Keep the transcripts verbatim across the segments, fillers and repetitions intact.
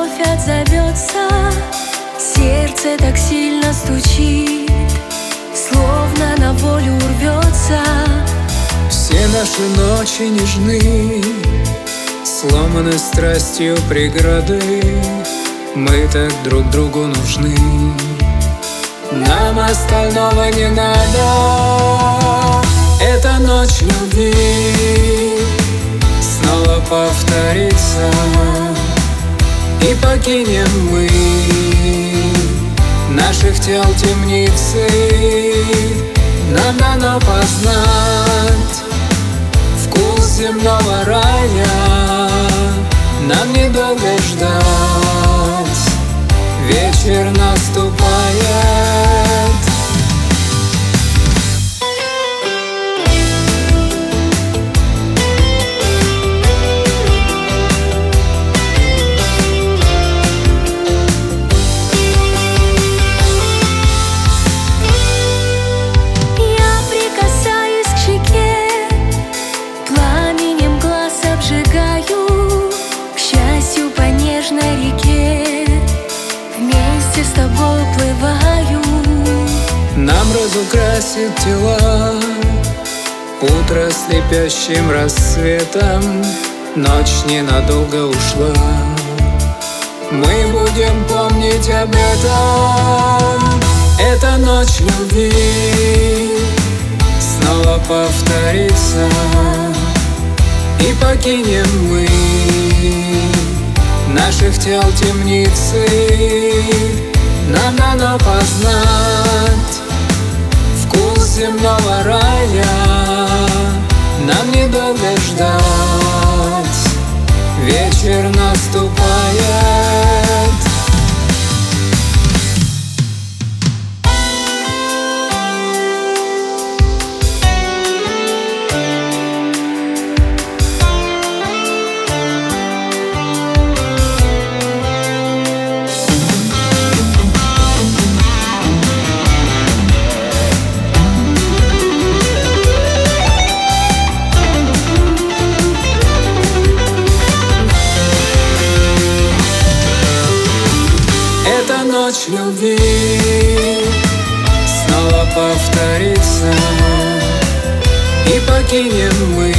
вновь отзовется. Сердце так сильно стучит, словно на волю рвется. Все наши ночи нежны, сломаны страстью преграды. Мы так друг другу нужны, нам остального не надо. Эта ночь любви снова повторится, и покинем мы наших тел темницы. Нам дано познать вкус земного рая, нам недолго ждать, вечер наступает. С тобой уплываю. Нам разукрасит тела утро слепящим рассветом. Ночь ненадолго ушла, мы будем помнить об этом. Эта ночь любви снова повторится, и покинем мы наших тел темницы. Нам дано познать вкус земного рая, нам недолго ждать, вечер наступает. Ночь любви снова повторится, и покинем мы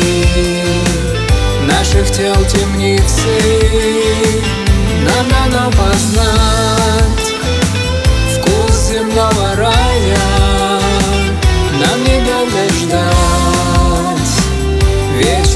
наших тел темницы. Нам дано познать вкус земного рая, нам недолго ждать, вечер